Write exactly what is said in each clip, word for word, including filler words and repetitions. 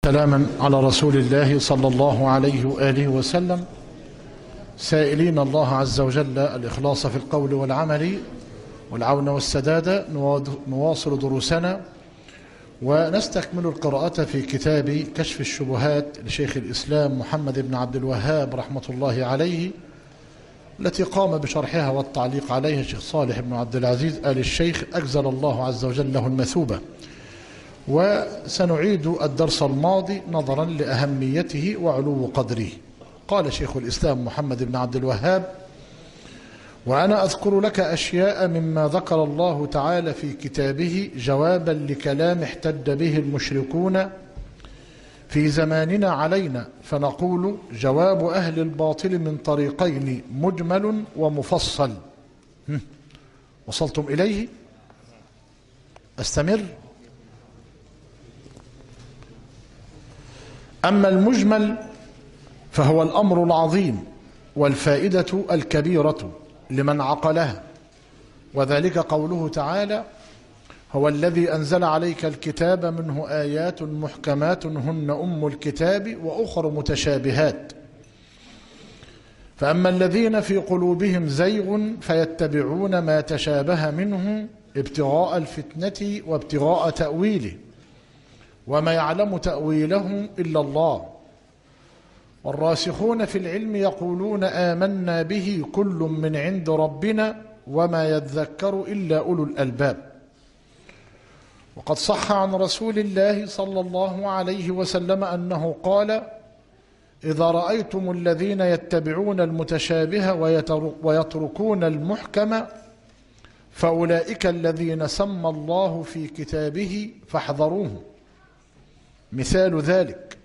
سلاما على رسول الله صلى الله عليه وآله وسلم، سائلين الله عز وجل الإخلاص في القول والعمل والعون والسداد. نواصل دروسنا ونستكمل القراءة في كتاب كشف الشبهات لشيخ الإسلام محمد بن عبد الوهاب رحمة الله عليه، التي قام بشرحها والتعليق عليها الشيخ صالح بن عبد العزيز آل الشيخ، أجزل الله عز وجل له المثوبة. وسنعيد الدرس الماضي نظرا لأهميته وعلو قدره. قال شيخ الإسلام محمد بن عبد الوهاب: وأنا أذكر لك أشياء مما ذكر الله تعالى في كتابه جوابا لكلام احتج به المشركون في زماننا علينا، فنقول جواب أهل الباطل من طريقين مجمل ومفصل. وصلتم إليه؟ أستمر. أما المجمل فهو الأمر العظيم والفائدة الكبيرة لمن عقلها، وذلك قوله تعالى: هو الذي أنزل عليك الكتاب منه آيات محكمات هن أم الكتاب وأخر متشابهات، فأما الذين في قلوبهم زيغ فيتبعون ما تشابه منه ابتغاء الفتنة وابتغاء تأويله وما يعلم تأويله إلا الله، والراسخون في العلم يقولون آمنا به كل من عند ربنا وما يذكر إلا أولو الألباب. وقد صح عن رسول الله صلى الله عليه وسلم أنه قال: إذا رأيتم الذين يتبعون المتشابه ويتركون المحكم فأولئك الذين سمى الله في كتابه فاحذروه. مثال ذلك: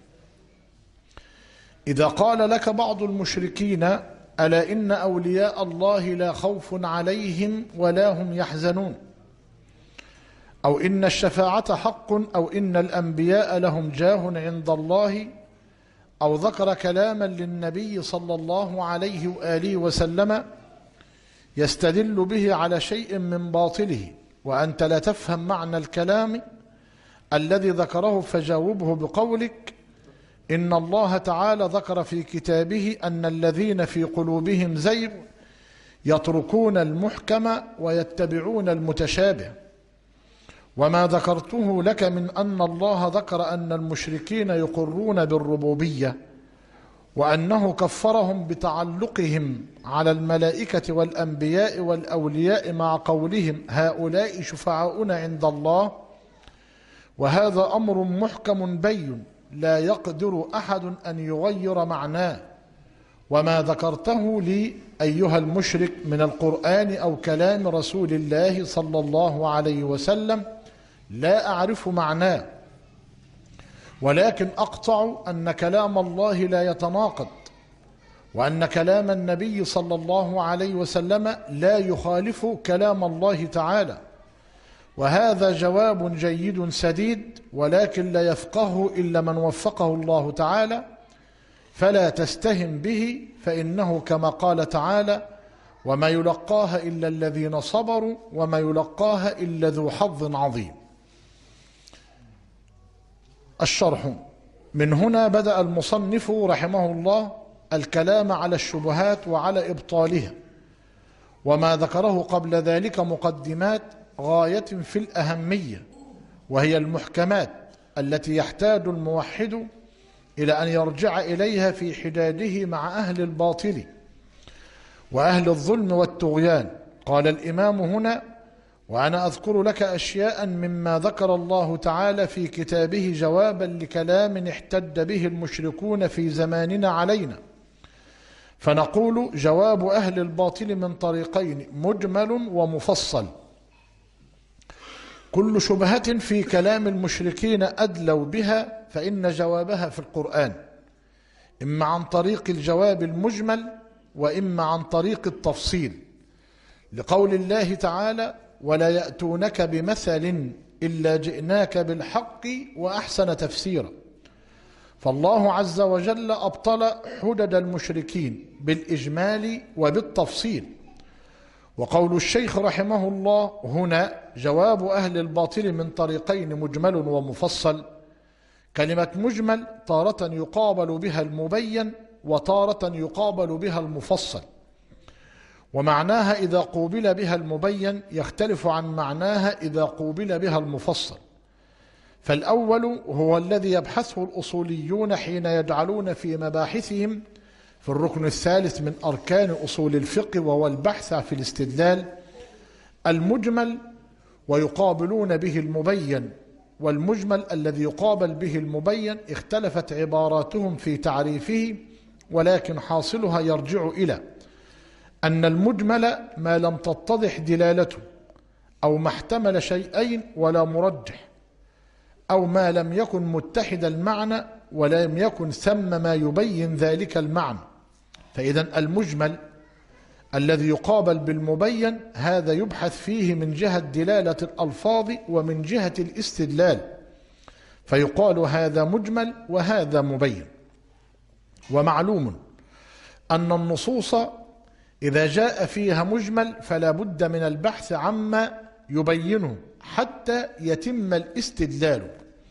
إذا قال لك بعض المشركين: ألا إن أولياء الله لا خوف عليهم ولا هم يحزنون، أو إن الشفاعة حق، أو إن الأنبياء لهم جاه عند الله، أو ذكر كلاما للنبي صلى الله عليه وآله وسلم يستدل به على شيء من باطله وأنت لا تفهم معنى الكلام الذي ذكره، فجاوبه بقولك: إن الله تعالى ذكر في كتابه أن الذين في قلوبهم زيغ يتركون المحكم ويتبعون المتشابه، وما ذكرته لك من أن الله ذكر أن المشركين يقرون بالربوبية وأنه كفرهم بتعلقهم على الملائكة والأنبياء والأولياء مع قولهم هؤلاء شفعاؤنا عند الله، وهذا أمر محكم بين لا يقدر أحد أن يغير معناه، وما ذكرته لي أيها المشرك من القرآن أو كلام رسول الله صلى الله عليه وسلم لا أعرف معناه، ولكن أقطع أن كلام الله لا يتناقض، وأن كلام النبي صلى الله عليه وسلم لا يخالف كلام الله تعالى، وهذا جواب جيد سديد، ولكن لا يفقهه إلا من وفقه الله تعالى، فلا تستهن به، فإنه كما قال تعالى: وما يلقاها إلا الذين صبروا وما يلقاها إلا ذو حظ عظيم. الشرح: من هنا بدأ المصنف رحمه الله الكلام على الشبهات وعلى إبطالها، وما ذكره قبل ذلك مقدمات غاية في الأهمية، وهي المحكمات التي يحتاج الموحد إلى أن يرجع إليها في حداده مع أهل الباطل وأهل الظلم والطغيان. قال الإمام هنا: وأنا أذكر لك أشياء مما ذكر الله تعالى في كتابه جوابا لكلام احتج به المشركون في زماننا علينا، فنقول جواب أهل الباطل من طريقين مجمل ومفصل. كل شبهة في كلام المشركين أدلوا بها فإن جوابها في القرآن، إما عن طريق الجواب المجمل وإما عن طريق التفصيل، لقول الله تعالى: ولا يأتونك بمثل إلا جئناك بالحق وأحسن تفسيرا. فالله عز وجل أبطل حجج المشركين بالإجمال وبالتفصيل. وقول الشيخ رحمه الله هنا: جواب أهل الباطل من طريقين مجمل ومفصل، كلمة مجمل تارة يقابل بها المبين وتارة يقابل بها المفصل، ومعناها إذا قوبل بها المبين يختلف عن معناها إذا قوبل بها المفصل. فالأول هو الذي يبحثه الأصوليون حين يجعلون في مباحثهم في الركن الثالث من أركان أصول الفقه، وهو البحث في الاستدلال، المجمل ويقابلون به المبين. والمجمل الذي يقابل به المبين اختلفت عباراتهم في تعريفه، ولكن حاصلها يرجع إلى أن المجمل ما لم تتضح دلالته، أو ما احتمل شيئين ولا مرجح، أو ما لم يكن متحد المعنى ولم يكن ثم ما يبين ذلك المعنى. فإذا المجمل الذي يقابل بالمبين هذا يبحث فيه من جهة دلالة الألفاظ ومن جهة الاستدلال، فيقال هذا مجمل وهذا مبين. ومعلوم أن النصوص إذا جاء فيها مجمل فلا بد من البحث عما يبينه حتى يتم الاستدلال.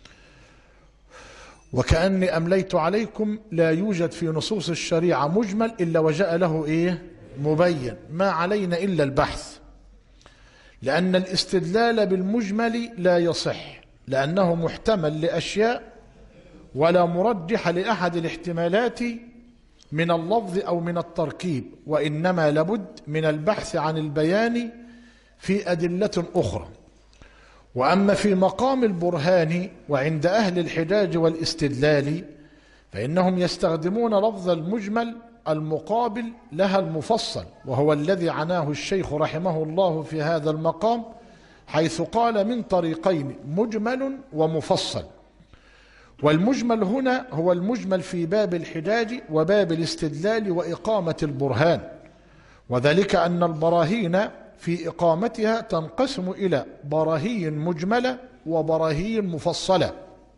وكأني أمليت عليكم لا يوجد في نصوص الشريعة مجمل إلا وجاء له إيه؟ مبين. ما علينا إلا البحث، لأن الاستدلال بالمجمل لا يصح، لأنه محتمل لأشياء ولا مرجح لأحد الاحتمالات من اللفظ أو من التركيب، وإنما لابد من البحث عن البيان في أدلة أخرى. وأما في مقام البرهان وعند أهل الحجاج والاستدلال فإنهم يستخدمون لفظ المجمل المقابل لها المفصل، وهو الذي عناه الشيخ رحمه الله في هذا المقام، حيث قال من طريقين مجمل ومفصل. والمجمل هنا هو المجمل في باب الحجاج وباب الاستدلال وإقامة البرهان، وذلك أن البراهين في إقامتها تنقسم إلى براهين مجملة وبراهين مفصلة.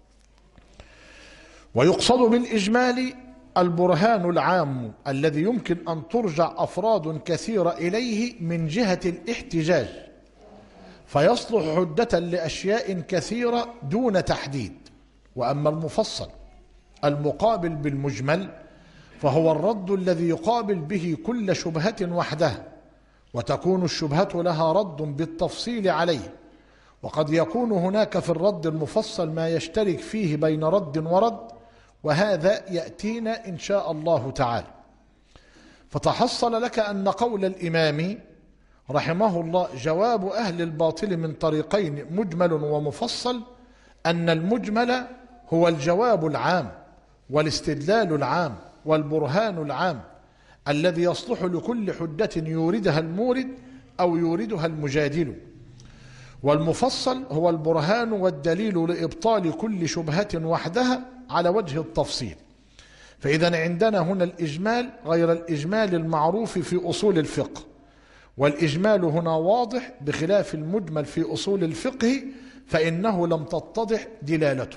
ويقصد بالإجمال البرهان العام الذي يمكن أن ترجع أفراد كثيرة إليه من جهة الاحتجاج، فيصلح حجة لأشياء كثيرة دون تحديد. وأما المفصل المقابل بالمجمل فهو الرد الذي يقابل به كل شبهة وحدها، وتكون الشبهة لها رد بالتفصيل عليه. وقد يكون هناك في الرد المفصل ما يشترك فيه بين رد ورد، وهذا يأتينا إن شاء الله تعالى. فتحصل لك أن قول الإمام رحمه الله جواب أهل الباطل من طريقين مجمل ومفصل، أن المجمل هو الجواب العام والاستدلال العام والبرهان العام الذي يصلح لكل حجة يوردها المورد أو يوردها المجادل، والمفصل هو البرهان والدليل لإبطال كل شبهة وحدها على وجه التفصيل. فإذا عندنا هنا الإجمال غير الإجمال المعروف في أصول الفقه، والإجمال هنا واضح بخلاف المجمل في أصول الفقه فإنه لم تتضح دلالته.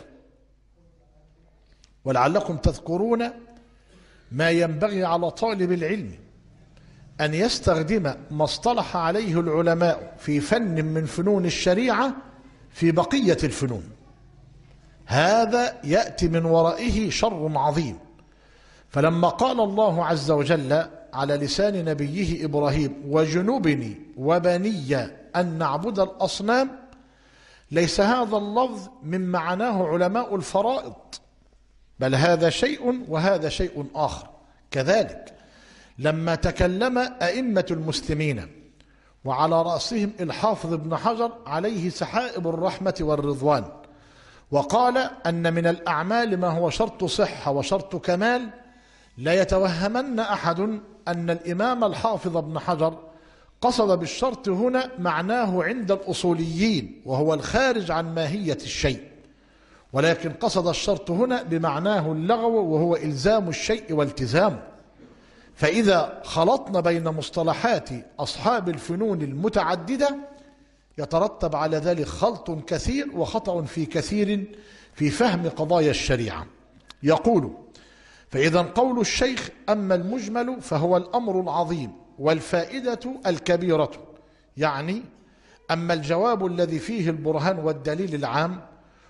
ولعلكم تذكرون ما ينبغي على طالب العلم أن يستخدم ما اصطلح عليه العلماء في فن من فنون الشريعة في بقية الفنون، هذا يأتي من ورائه شر عظيم. فلما قال الله عز وجل على لسان نبيه إبراهيم وجنبني وبني أن نعبد الأصنام، ليس هذا اللفظ من معناه علماء الفرائض، بل هذا شيء وهذا شيء آخر. كذلك لما تكلم أئمة المسلمين وعلى رأسهم الحافظ ابن حجر عليه سحائب الرحمة والرضوان، وقال أن من الأعمال ما هو شرط صحة وشرط كمال، لا يتوهمن أحد أن الإمام الحافظ ابن حجر قصد بالشرط هنا معناه عند الأصوليين وهو الخارج عن ماهية الشيء، ولكن قصد الشرط هنا بمعناه اللغو وهو إلزام الشيء والتزامه. فإذا خلطنا بين مصطلحات أصحاب الفنون المتعددة يترتب على ذلك خلط كثير وخطأ في كثير في فهم قضايا الشريعة. يقول: فإذا قول الشيخ أما المجمل فهو الأمر العظيم والفائدة الكبيرة، يعني أما الجواب الذي فيه البرهان والدليل العام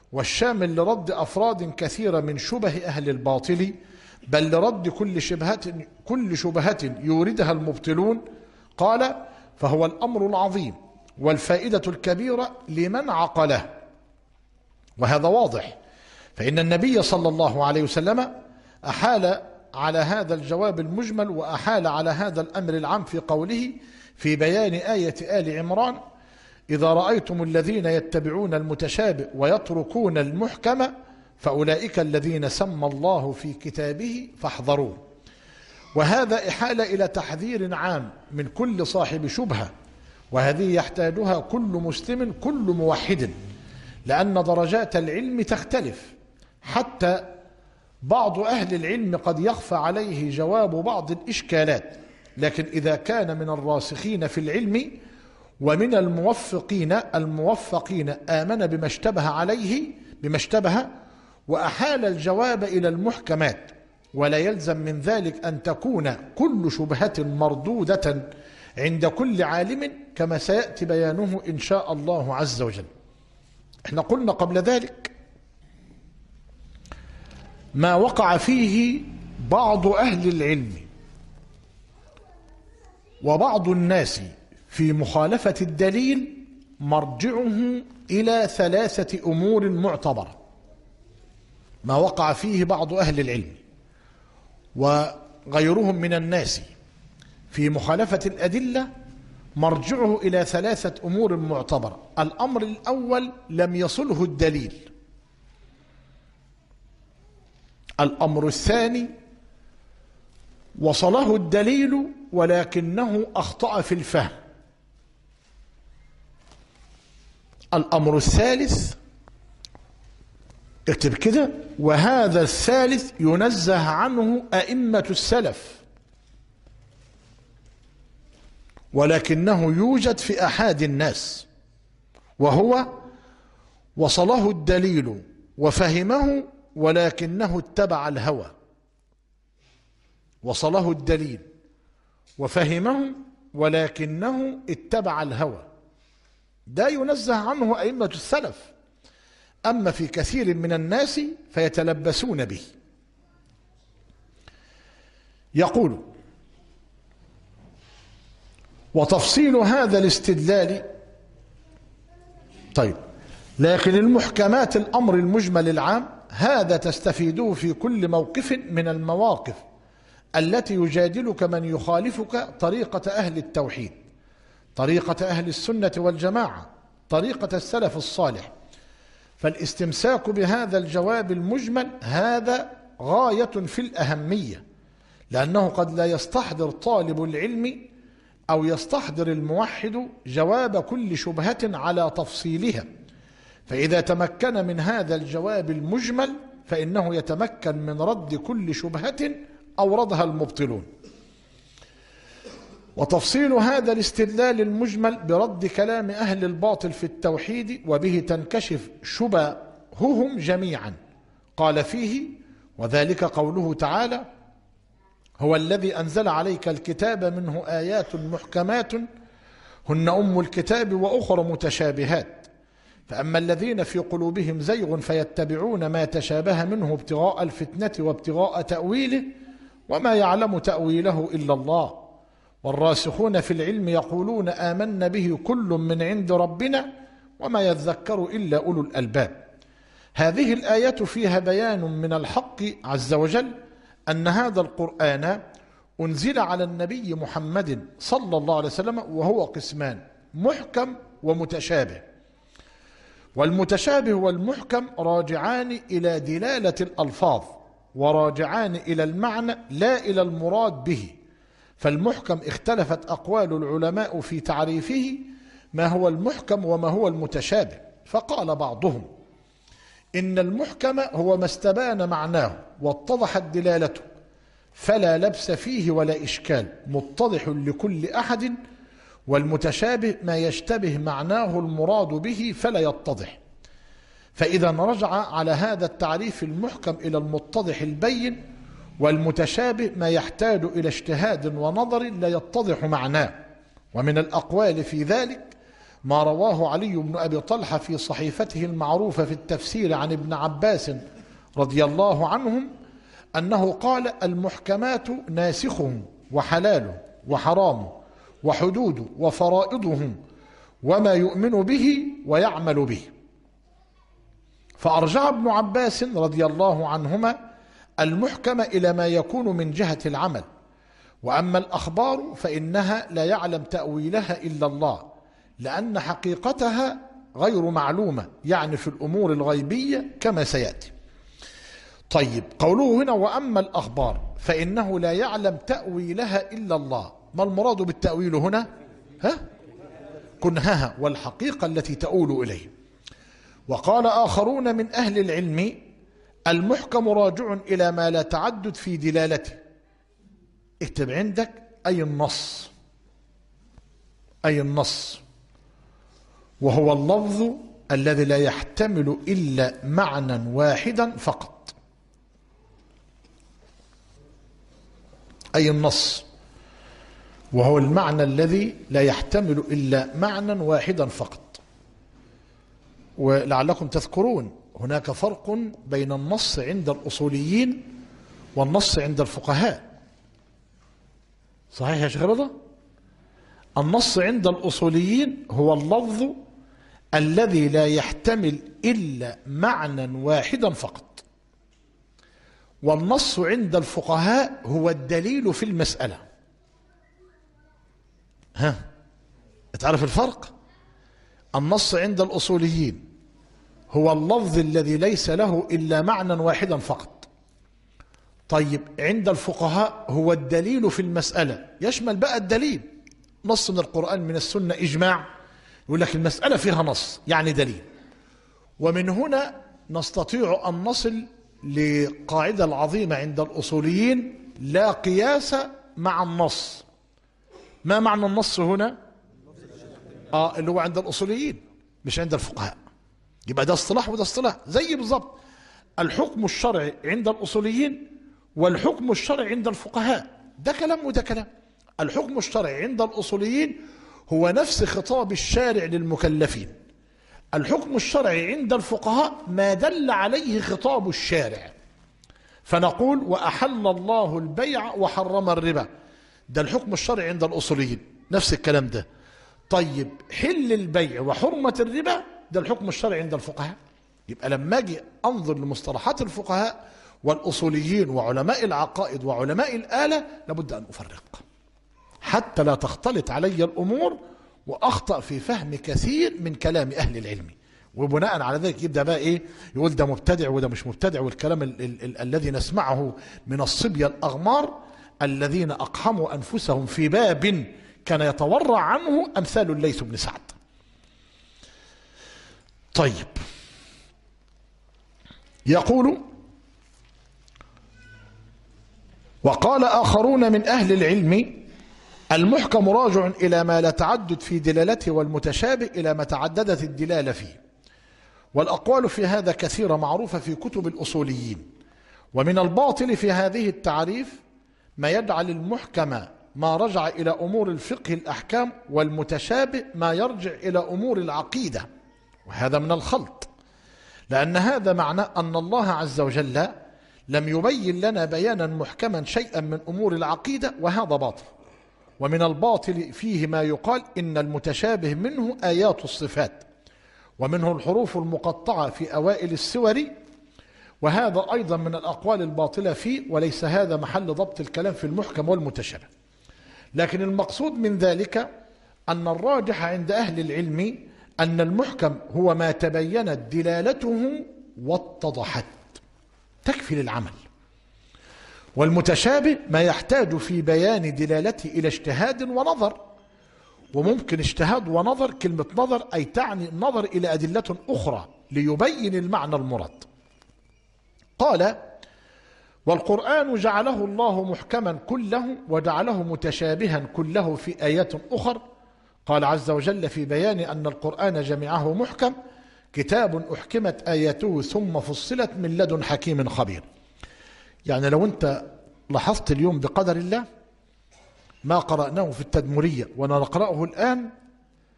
والشامل لرد أفراد كثيرة من شبه أهل الباطل، بل لرد كل شبهة كل شبهة يوردها المبطلون. قال: فهو الأمر العظيم والفائدة الكبيرة لمن عقله. وهذا واضح، فإن النبي صلى الله عليه وسلم أحال على هذا الجواب المجمل وأحال على هذا الأمر العام في قوله في بيان آية آل عمران: إذا رأيتم الذين يتبعون المتشابه ويتركون المحكم فأولئك الذين سمى الله في كتابه فاحذروه. وهذا إحالة إلى تحذير عام من كل صاحب شبهة، وهذه يحتاجها كل مسلم كل موحد، لأن درجات العلم تختلف، حتى بعض أهل العلم قد يخفى عليه جواب بعض الإشكالات، لكن إذا كان من الراسخين في العلم ومن الموفقين الموفقين آمن بما اشتبه عليه بما اشتبه وأحال الجواب إلى المحكمات. ولا يلزم من ذلك أن تكون كل شبهة مردودة عند كل عالم، كما سيأتي بيانه إن شاء الله عز وجل. احنا قلنا قبل ذلك ما وقع فيه بعض أهل العلم وبعض الناس في مخالفة الدليل مرجعه إلى ثلاثة أمور معتبرة. ما وقع فيه بعض أهل العلم وغيرهم من الناس في مخالفة الأدلة مرجعه إلى ثلاثة أمور معتبرة. الأمر الأول: لم يصله الدليل. الأمر الثاني: وصله الدليل ولكنه أخطأ في الفهم. الأمر الثالث، اكتب كده: وهذا الثالث ينزه عنه أئمة السلف، ولكنه يوجد في أحد الناس، وهو وصله الدليل وفهمه ولكنه اتبع الهوى. وصله الدليل وفهمه ولكنه اتبع الهوى، ده ينزه عنه أئمة السلف. أما في كثير من الناس فيتلبسون به. يقول: وتفصيل هذا الاستدلال. طيب، لكن المحكمات الأمر المجمل العام هذا تستفيده في كل موقف من المواقف التي يجادلك من يخالفك طريقة أهل التوحيد، طريقة أهل السنة والجماعة، طريقة السلف الصالح. فالاستمساك بهذا الجواب المجمل هذا غاية في الأهمية، لأنه قد لا يستحضر طالب العلم أو يستحضر الموحد جواب كل شبهة على تفصيلها، فإذا تمكن من هذا الجواب المجمل فإنه يتمكن من رد كل شبهة أوردها المبطلون. وتفصيل هذا الاستدلال المجمل برد كلام أهل الباطل في التوحيد، وبه تنكشف شبههم جميعا. قال فيه: وذلك قوله تعالى: هو الذي أنزل عليك الكتاب منه آيات محكمات هن أم الكتاب وأخر متشابهات، فأما الذين في قلوبهم زيغ فيتبعون ما تشابه منه ابتغاء الفتنة وابتغاء تأويله وما يعلم تأويله إلا الله، والراسخون في العلم يقولون آمنا به كل من عند ربنا وما يذكر إلا أولو الألباب. هذه الآيات فيها بيان من الحق عز وجل أن هذا القرآن أنزل على النبي محمد صلى الله عليه وسلم، وهو قسمان: محكم ومتشابه. والمتشابه والمحكم راجعان إلى دلالة الألفاظ، وراجعان إلى المعنى لا إلى المراد به. فالمحكم اختلفت أقوال العلماء في تعريفه ما هو المحكم وما هو المتشابه، فقال بعضهم إن المحكم هو ما استبان معناه واتضحت دلالته فلا لبس فيه ولا إشكال، متضح لكل أحد، والمتشابه ما يشتبه معناه المراد به فلا يتضح. فإذا رجع على هذا التعريف المحكم إلى المتضح البين، والمتشابه ما يحتاج إلى اجتهاد ونظر لا يتضح معناه. ومن الأقوال في ذلك ما رواه علي بن أبي طلحة في صحيفته المعروفة في التفسير عن ابن عباس رضي الله عنهم أنه قال: المحكمات ناسخه وحلاله وحرامه وحدوده وفرائضه وما يؤمن به ويعمل به. فأرجع ابن عباس رضي الله عنهما المحكم إلى ما يكون من جهة العمل، وأما الأخبار فإنها لا يعلم تأويلها إلا الله، لأن حقيقتها غير معلومة، يعني في الأمور الغيبية كما سيأتي. طيب، قوله هنا وأما الأخبار فإنه لا يعلم تأويلها إلا الله، ما المراد بالتأويل هنا؟ ها؟ كنهها والحقيقة التي تؤول إليه. وقال آخرون من أهل العلم: المحكم راجع إلى ما لا تعدد في دلالته. اكتب عندك أي النص، أي النص، وهو اللفظ الذي لا يحتمل إلا معنى واحدا فقط. أي النص وهو المعنى الذي لا يحتمل إلا معنى واحدا فقط. ولعلكم تذكرون هناك فرق بين النص عند الأصوليين والنص عند الفقهاء. صحيح يا شيخ رضا؟ النص عند الأصوليين هو اللفظ الذي لا يحتمل إلا معنى واحدا فقط، والنص عند الفقهاء هو الدليل في المسألة. ها، تعرف الفرق؟ النص عند الأصوليين هو اللفظ الذي ليس له إلا معنى واحدا فقط. طيب، عند الفقهاء هو الدليل في المسألة، يشمل بقى الدليل نص من القرآن من السنة إجماع، يقول لك المسألة فيها نص يعني دليل. ومن هنا نستطيع أن نصل لقاعدة العظيمة عند الأصوليين: لا قياس مع النص. ما معنى النص هنا؟ آه اللي هو عند الأصوليين مش عند الفقهاء. يبقى ده اصطلاح وده اصطلاح، زي بالظبط الحكم الشرعي عند الأصوليين والحكم الشرعي عند الفقهاء، ده كلام وده كلام. الحكم الشرعي عند الأصوليين هو نفس خطاب الشارع للمكلفين. الحكم الشرعي عند الفقهاء ما دل عليه خطاب الشارع، فنقول وأحل الله البيع وحرم الربا، ده الحكم الشرعي عند الأصوليين، نفس الكلام ده. طيب، حل البيع وحرمة الربا ده الحكم الشرعي عند الفقهاء. يبقى لما اجي انظر لمصطلحات الفقهاء والأصوليين وعلماء العقائد وعلماء الآلة لابد أن أفرق حتى لا تختلط علي الأمور وأخطأ في فهم كثير من كلام أهل العلم، وبناء على ذلك يبدأ بقى إيه، يقول ده مبتدع وده مش مبتدع، والكلام ال ال ال الذي نسمعه من الصبية الأغمار الذين أقحموا أنفسهم في باب كان يتورع عنه أمثال الليث بن سعد. طيب، يقول: وقال آخرون من أهل العلم: المحكم راجع إلى ما لا تعدد في دلالته، والمتشابه إلى ما تعددت الدلالة فيه. والأقوال في هذا كثيرة معروفة في كتب الأصوليين. ومن الباطل في هذه التعريف ما يجعل المحكم ما رجع إلى أمور الفقه الأحكام، والمتشابه ما يرجع إلى أمور العقيدة، وهذا من الخلط، لأن هذا معناه أن الله عز وجل لم يبين لنا بيانا محكما شيئا من أمور العقيدة، وهذا باطل. ومن الباطل فيه ما يقال إن المتشابه منه آيات الصفات، ومنه الحروف المقطعة في أوائل السور، وهذا أيضا من الأقوال الباطلة فيه، وليس هذا محل ضبط الكلام في المحكم والمتشابه. لكن المقصود من ذلك أن الراجح عند أهل العلم أن المحكم هو ما تبينت دلالته واتضحت، تكفي للعمل. والمتشابه ما يحتاج في بيان دلالته إلى اجتهاد ونظر، وممكن اجتهاد ونظر، كلمة نظر أي تعني النظر إلى أدلة أخرى ليبين المعنى المراد. قال: والقرآن جعله الله محكما كله، وجعله متشابها كله في آيات أخر. قال عز وجل في بيان أن القرآن جميعه محكم: كتاب أحكمت آياته ثم فصلت من لدن حكيم خبير. يعني لو أنت لاحظت اليوم بقدر الله ما قرأناه في التدمرية ونقرأه الآن،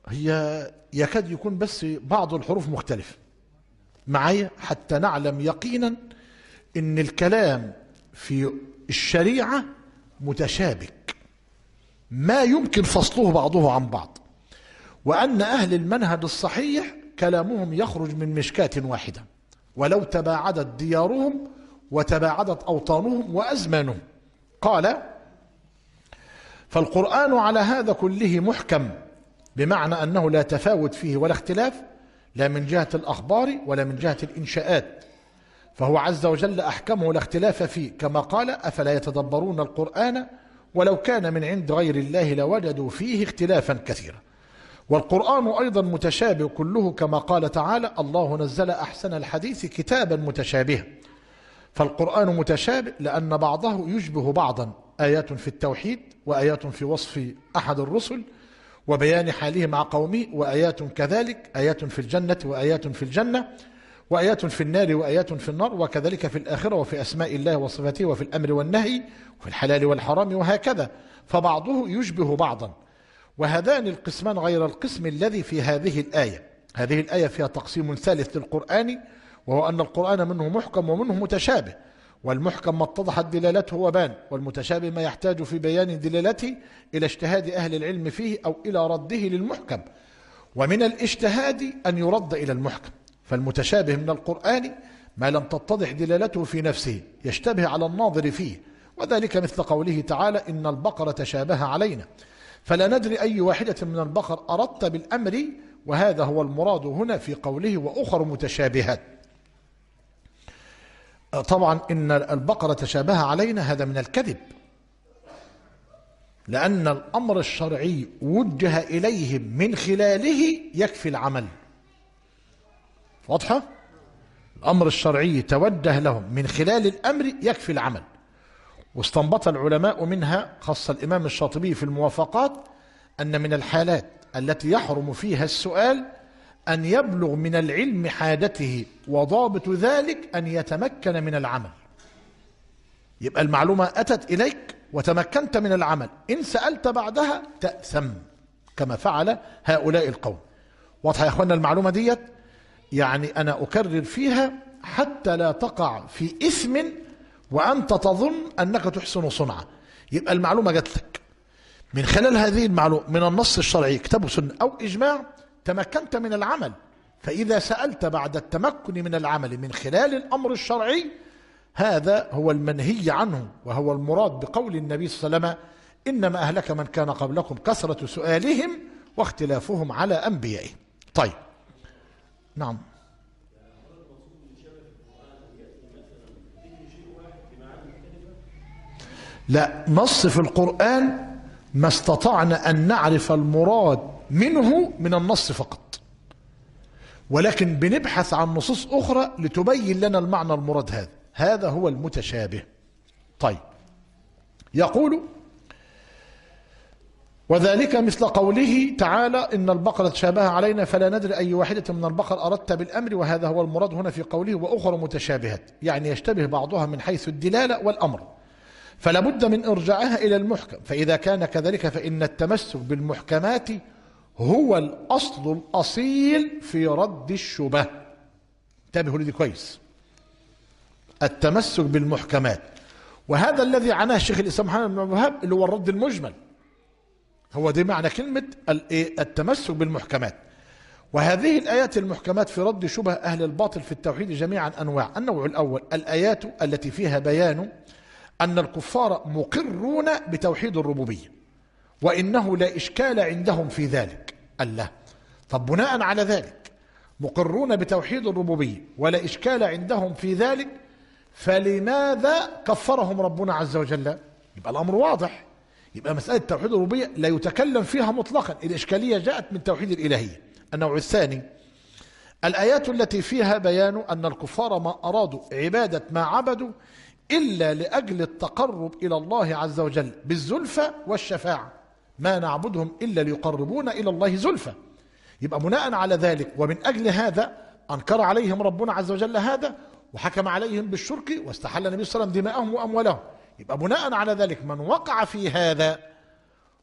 هي يكاد يكون بس بعض الحروف مختلفة معايا حتى نعلم يقينا ان الكلام في الشريعة متشابك ما يمكن فصله بعضه عن بعض، وأن أهل المنهج الصحيح كلامهم يخرج من مشكاة واحدة ولو تباعدت ديارهم وتباعدت أوطانهم وأزمانهم. قال: فالقرآن على هذا كله محكم، بمعنى أنه لا تفاوت فيه ولا اختلاف، لا من جهة الأخبار ولا من جهة الإنشاءات، فهو عز وجل أحكمه لا اختلاف فيه، كما قال: أفلا يتدبرون القرآن ولو كان من عند غير الله لوجدوا فيه اختلافا كثيرا. والقرآن أيضا متشابه كله، كما قال تعالى: الله نزل أحسن الحديث كتابا متشابها. فالقرآن متشابه لأن بعضه يشبه بعضا، آيات في التوحيد وآيات في وصف أحد الرسل وبيان حاله مع قومه، وآيات كذلك آيات في الجنة وآيات في الجنة وآيات في النار وآيات في النار، وكذلك في الآخرة وفي أسماء الله وصفاته وفي الأمر والنهي وفي الحلال والحرام وهكذا، فبعضه يشبه بعضا. وهذان القسمان غير القسم الذي في هذه الآية. هذه الآية فيها تقسيم ثالث للقرآن، وهو أن القرآن منه محكم ومنه متشابه، والمحكم ما اتضحت دلالته وبان، والمتشابه ما يحتاج في بيان دلالته إلى اجتهاد أهل العلم فيه أو إلى رده للمحكم، ومن الاجتهاد أن يرد إلى المحكم. فالمتشابه من القرآن ما لم تتضح دلالته في نفسه يشتبه على الناظر فيه، وذلك مثل قوله تعالى: إن البقرة تشابه علينا، فلا ندري أي واحدة من البقر أردت بالأمر، وهذا هو المراد هنا في قوله: وأخر متشابهات. طبعا إن البقرة تشابه علينا هذا من الكذب، لأن الأمر الشرعي وجه إليهم من خلاله يكفي العمل. واضحة؟ الأمر الشرعي توجه لهم من خلال الأمر يكفي العمل. واستنبط العلماء منها، خاص الإمام الشاطبي في الموافقات، أن من الحالات التي يحرم فيها السؤال أن يبلغ من العلم حاجته، وضابط ذلك أن يتمكن من العمل. يبقى المعلومة أتت إليك وتمكنت من العمل، إن سألت بعدها تأثم كما فعل هؤلاء القوم. واضحة يا أخوانا المعلومة ديت؟ يعني أنا أكرر فيها حتى لا تقع في إثم وأنت تظن أنك تحسن صنعا. يبقى المعلومة جات لك من خلال هذه المعلومة من النص الشرعي، كتاب وسنة أو إجماع، تمكنت من العمل. فإذا سألت بعد التمكن من العمل من خلال الأمر الشرعي، هذا هو المنهي عنه، وهو المراد بقول النبي صلى الله عليه وسلم: إنما أهلك من كان قبلكم كثرة سؤالهم واختلافهم على أنبيائهم. طيب، نعم. لا، نص في القرآن ما استطعنا أن نعرف المراد منه من النص فقط، ولكن بنبحث عن نصوص أخرى لتبين لنا المعنى المراد. هذا هذا هو المتشابه. طيب، يقول: وذلك مثل قوله تعالى: إن البقرة تشابه علينا فلا ندري أي واحدة من البقر أردت بالأمر، وهذا هو المراد هنا في قوله: وأخر متشابهات، يعني يشتبه بعضها من حيث الدلالة والأمر، فلا بد من إرجاعها إلى المحكم. فإذا كان كذلك فإن التمسك بالمحكمات هو الأصل الأصيل في رد الشبه. انتبهوا لدي كويس، التمسك بالمحكمات، وهذا الذي عناه الشيخ الإسلام محمد بن عبد الوهاب، اللي هو الرد المجمل. هو دي معنى كلمة التمسك بالمحكمات. وهذه الآيات المحكمات في رد شبه أهل الباطل في التوحيد جميعا أنواع. النوع الأول الآيات التي فيها بيان أن الكفار مقرون بتوحيد الربوبية، وإنه لا إشكال عندهم في ذلك. الله، طب بناء على ذلك مقرون بتوحيد الربوبية ولا إشكال عندهم في ذلك، فلماذا كفرهم ربنا عز وجل؟ يبقى الأمر واضح. يبقى مسألة توحيد الربوبية لا يتكلم فيها مطلقا، الإشكالية جاءت من توحيد الإلهية. النوع الثاني الآيات التي فيها بيان أن الكفار ما أرادوا عبادة ما عبدوا إلا لأجل التقرب إلى الله عز وجل بالزلفى والشفاعة، ما نعبدهم إلا ليقربونا إلى الله زلفى. يبقى بناء على ذلك ومن أجل هذا أنكر عليهم ربنا عز وجل هذا، وحكم عليهم بالشرك، واستحل النبي صلى الله عليه وسلم دماءهم وأموالهم. يبقى بناء على ذلك من وقع في هذا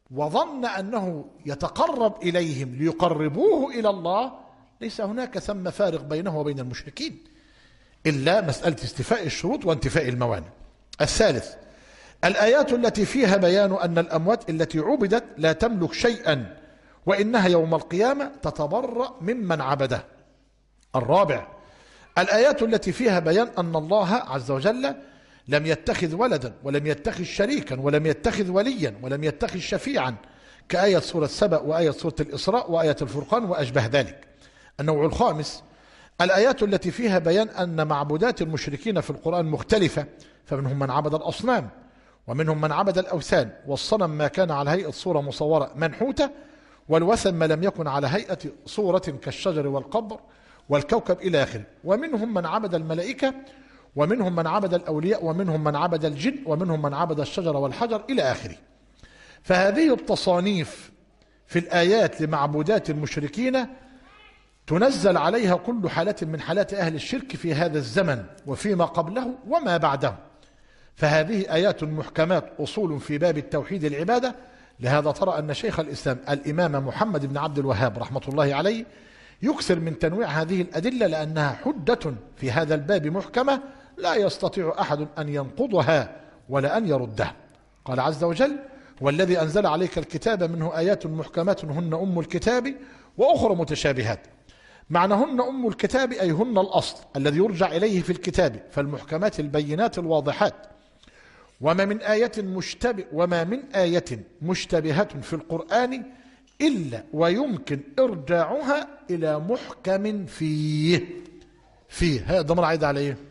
وظن أنه يتقرب إليهم ليقربوه إلى الله، ليس هناك ثم فارق بينه وبين المشركين إلا مسألة استيفاء الشروط وانتفاء الموانع. الثالث الآيات التي فيها بيان أن الأموات التي عبدت لا تملك شيئا وإنها يوم القيامة تتبرأ ممن عبده. الرابع الآيات التي فيها بيان أن الله عز وجل لم يتخذ ولدا ولم يتخذ شريكا ولم يتخذ وليا ولم يتخذ شفيعا، كآية سورة سبأ وآية سورة الإسراء وآية الفرقان وأشبه ذلك. النوع الخامس الآيات التي فيها بيان أن معبودات المشركين في القرآن مختلفة، فمنهم من عبد الأصنام ومنهم من عبد الأوثان، والصنم ما كان على هيئة صورة مصورة منحوتة، والوثن ما لم يكن على هيئة صورة كالشجر والقبر والكوكب إلى آخره، ومنهم من عبد الملائكة ومنهم من عبد الأولياء ومنهم من عبد الجن ومنهم من عبد الشجر والحجر إلى آخره. فهذه التصانيف في الآيات لمعبودات المشركين تنزل عليها كل حالة من حالات أهل الشرك في هذا الزمن وفيما قبله وما بعده. فهذه آيات محكمات أصول في باب التوحيد العبادة. لهذا ترى أن شيخ الإسلام الإمام محمد بن عبد الوهاب رحمة الله عليه يكثر من تنويع هذه الأدلة، لأنها حجة في هذا الباب محكمة لا يستطيع أحد أن ينقضها ولا أن يردها. قال عز وجل: والذي أنزل عليك الكتاب منه آيات محكمات هن أم الكتاب وأخرى متشابهات. معناهن أم الكتاب أي هن الأصل الذي يرجع إليه في الكتاب، فالمحكمات البينات الواضحات. وما من آية مشتبه وما من آية مشتبهة في القرآن إلا ويمكن إرجاعها إلى محكم فيه. فيه هذا ضمير عايد على إيه؟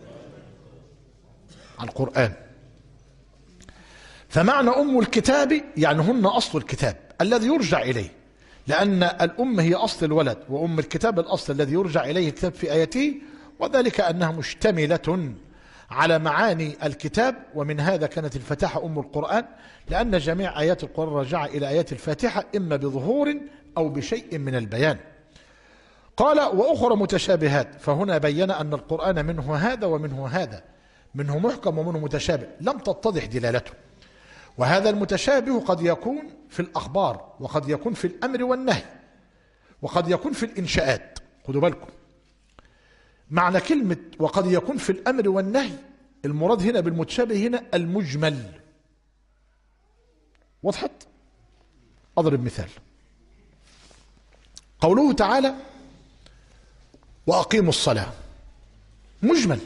على القرآن. فمعنى أم الكتاب يعني هن أصل الكتاب الذي يرجع إليه، لأن الأم هي أصل الولد، وأم الكتاب الأصل الذي يرجع إليه الكتاب في آياته، وذلك أنها مشتملة على معاني الكتاب. ومن هذا كانت الفاتحة أم القرآن، لأن جميع آيات القرآن راجعة إلى آيات الفاتحة إما بظهور أو بشيء من البيان. قال: وأخرى متشابهات، فهنا بين أن القرآن منه هذا ومنه هذا، منه محكم ومنه متشابه لم تتضح دلالته. وهذا المتشابه قد يكون في الأخبار، وقد يكون في الأمر والنهي، وقد يكون في الإنشاءات. خدوا بالكم معنى كلمة وقد يكون في الأمر والنهي، المراد هنا بالمتشابه هنا المجمل. وضحت؟ أضرب مثال. قوله تعالى: وأقيموا الصلاة، مجمل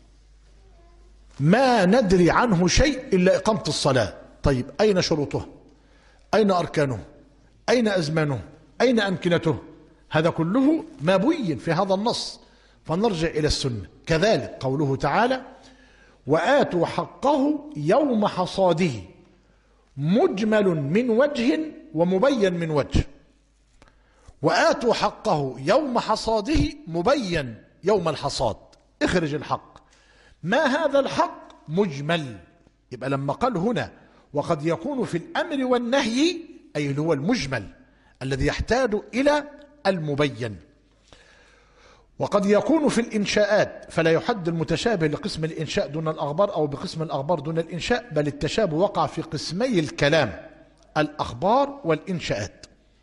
ما ندري عنه شيء إلا إقامة الصلاة. طيب أين شروطه؟ أين أركانه؟ أين أزمانه؟ أين أمكنته؟ هذا كله ما بين في هذا النص، فنرجع إلى السنة. كذلك قوله تعالى: وآتوا حقه يوم حصاده، مجمل من وجه ومبين من وجه. وآتوا حقه يوم حصاده، مبين يوم الحصاد، اخرج الحق. ما هذا الحق؟ مجمل. يبقى لما قال هنا وقد يكون في الأمر والنهي، أي اللي هو المجمل الذي يحتاج إلى المبين. وقد يكون في الإنشاءات، فلا يحد المتشابه لقسم الإنشاء دون الأخبار أو بقسم الأخبار دون الإنشاء، بل التشابه وقع في قسمي الكلام، الأخبار والإنشاءات.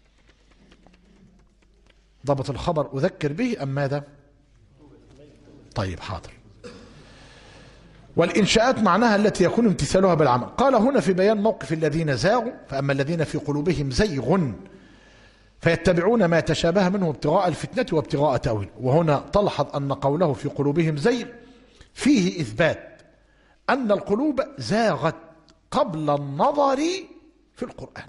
ضبط الخبر أذكر به أم ماذا؟ طيب حاضر. والإنشاءات معناها التي يكون امتثالها بالعمل. قال هنا في بيان موقف الذين زاغوا: فأما الذين في قلوبهم زيغ فيتبعون ما تشابه منه ابتغاء الفتنة وابتغاء تأويل. وهنا تلحظ أن قوله في قلوبهم زيغ فيه إثبات أن القلوب زاغت قبل النظر في القرآن،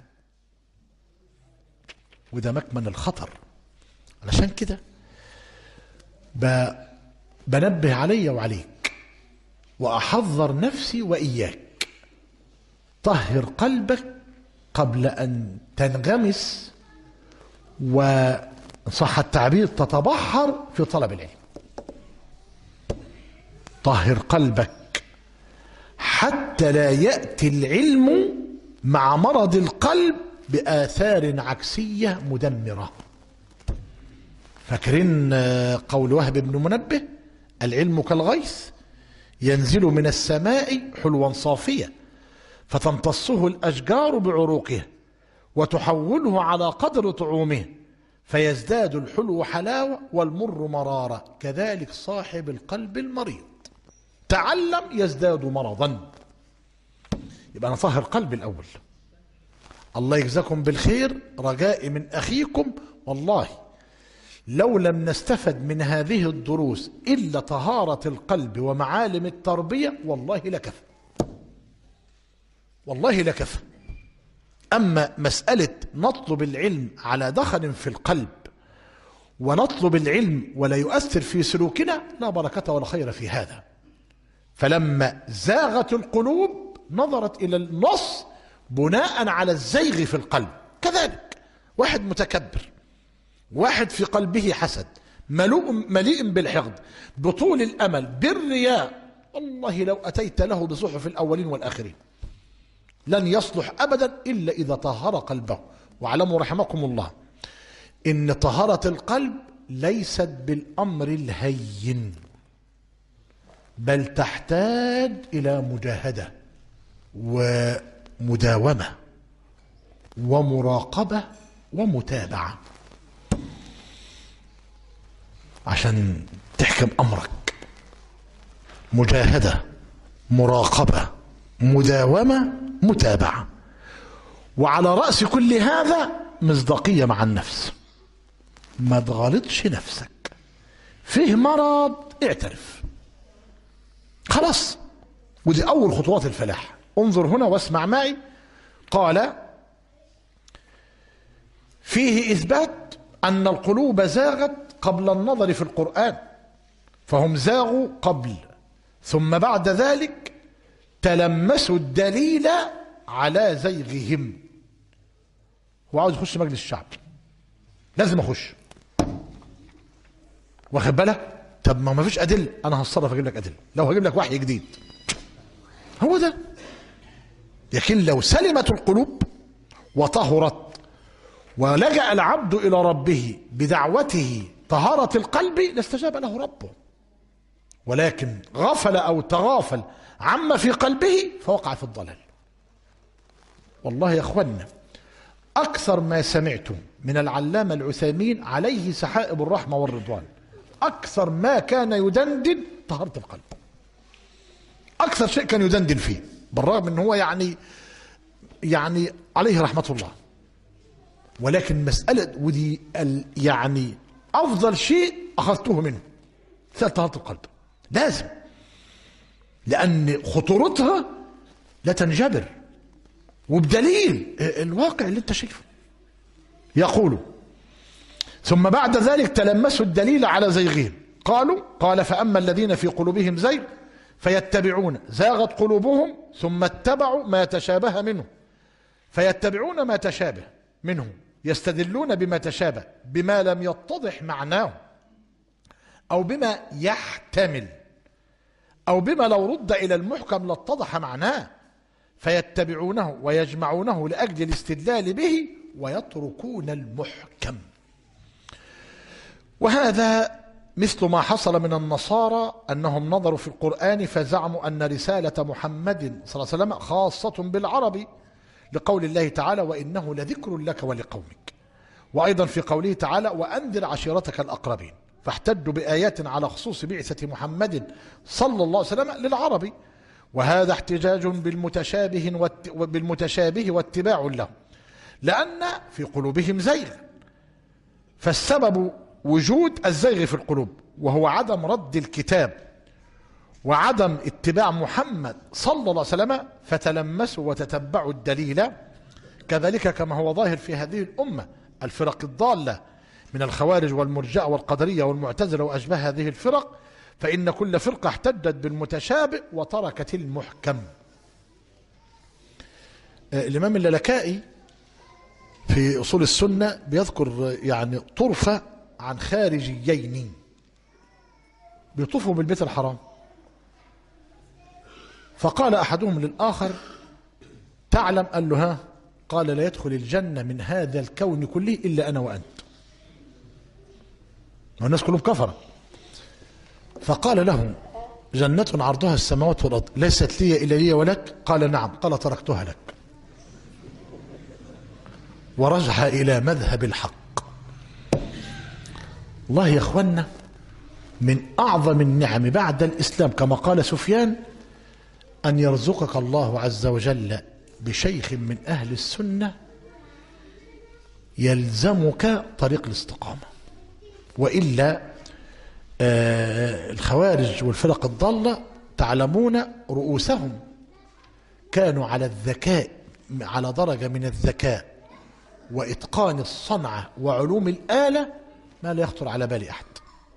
وده مكمن الخطر. علشان كده بنبه علي وعليك وأحذر نفسي وإياك: طهر قلبك قبل أن تنغمس وإن صح التعبير تتبحر في طلب العلم. طهر قلبك حتى لا يأتي العلم مع مرض القلب بآثار عكسية مدمرة. فاكرين قول وهب بن منبه: العلم كالغيث ينزل من السماء حلوا صافيا فتمتصه الأشجار بعروقها وتحوله على قدر طعومه فيزداد الحلو حلاوة والمر مرارة، كذلك صاحب القلب المريض تعلم يزداد مرضا. يبقى نطهر قلبي الأول. الله يجزاكم بالخير، رجائي من أخيكم والله لو لم نستفد من هذه الدروس إلا طهارة القلب ومعالم التربية والله لكفى، والله لكفى. أما مسألة نطلب العلم على دخل في القلب ونطلب العلم ولا يؤثر في سلوكنا، لا بركة ولا خير في هذا. فلما زاغت القلوب نظرت إلى النص بناء على الزيغ في القلب. كذلك واحد متكبر، واحد في قلبه حسد، ملوء مليء بالحقد، بطول الأمل، بالرياء، والله لو أتيت له بصحف الأولين والآخرين لن يصلح أبدا إلا إذا طهر قلبه. واعلموا رحمكم الله إن طهارة القلب ليست بالأمر الهين، بل تحتاج إلى مجاهدة ومداومة ومراقبة ومتابعة عشان تحكم أمرك. مجاهدة، مراقبة، مداومة، متابعة. وعلى رأس كل هذا مصداقية مع النفس. ما تغلطش نفسك، فيه مرض اعترف خلاص. ودي أول خطوات الفلاح. انظر هنا واسمع معي. قال فيه إثبات أن القلوب زاغت قبل النظر في القرآن، فهم زاغوا قبل، ثم بعد ذلك تلمسوا الدليل على زيغهم. هو عاوز يخش مجلس الشعب، لازم اخش، واخد بالك؟ طب ما فيش ادله، انا هتصرف اجيب لك ادله، لو هجيب لك وحي جديد. هو ده. لكن لو سلمت القلوب وطهرت ولجأ العبد الى ربه بدعوته طهارة القلب لاستجاب له ربه، ولكن غفل او تغافل عما في قلبه فوقع في الضلال. والله يا اخوانا اكثر ما سمعت من العلامة العثيمين عليه سحائب الرحمة والرضوان، اكثر ما كان يدندن طهارة القلب، اكثر شيء كان يدندن فيه، بالرغم ان هو يعني يعني عليه رحمة الله. ولكن مسألة ودي يعني افضل شيء اخذته منه مسألة طهارة القلب، لازم، لان خطورتها لا تنجبر، وبدليل الواقع اللي انت شايفه. يقول ثم بعد ذلك تلمسوا الدليل على زيغهم. قالوا قال فأما الذين في قلوبهم زيغ فيتبعون، زاغت قلوبهم ثم اتبعوا ما تشابه منه، فيتبعون ما تشابه منه، يستدلون بما تشابه بما لم يتضح معناه أو بما يحتمل أو بما لو رد إلى المحكم لاتضح معناه، فيتبعونه ويجمعونه لأجل الاستدلال به ويتركون المحكم. وهذا مثل ما حصل من النصارى أنهم نظروا في القرآن فزعموا أن رسالة محمد صلى الله عليه وسلم خاصة بالعرب، لقول الله تعالى وإنه لذكر لك ولقومك، وأيضا في قوله تعالى وأنذر عشيرتك الأقربين، فاحتجوا بآيات على خصوص بعثة محمد صلى الله عليه وسلم للعرب، وهذا احتجاج بالمتشابه بالمتشابه واتباع له، لأن في قلوبهم زيغ، فالسبب وجود الزيغ في القلوب وهو عدم رد الكتاب وعدم اتباع محمد صلى الله عليه وسلم، فتلمسوا وتتبعوا الدليل. كذلك كما هو ظاهر في هذه الأمة الفرق الضالة من الخوارج والمرجئة والقدرية والمعتزلة وأشباه هذه الفرق، فإن كل فرقة احتجت بالمتشابه وتركت المحكم. الإمام اللالكائي في أصول السنة بيذكر يعني طرفة عن خارجيين بيطوفوا بالبيت الحرام، فقال أحدهم للآخر تعلم؟ قال له ها؟ قال لا يدخل الجنة من هذا الكون كله إلا أنا وأنت. والناس كلهم كفرة. فقال له جنة عرضها السماوات والأرض ليست لي إلا لي ولك؟ قال نعم. قال تركتها لك. ورجع إلى مذهب الحق. الله يا أخوانا، من أعظم النعم بعد الإسلام كما قال سفيان أن يرزقك الله عز وجل بشيخ من أهل السنة يلزمك طريق الاستقامة. وإلا آه الخوارج والفرق الضالة تعلمون رؤوسهم كانوا على الذكاء، على درجة من الذكاء وإتقان الصنعة وعلوم الآلة ما لا يخطر على بال أحد.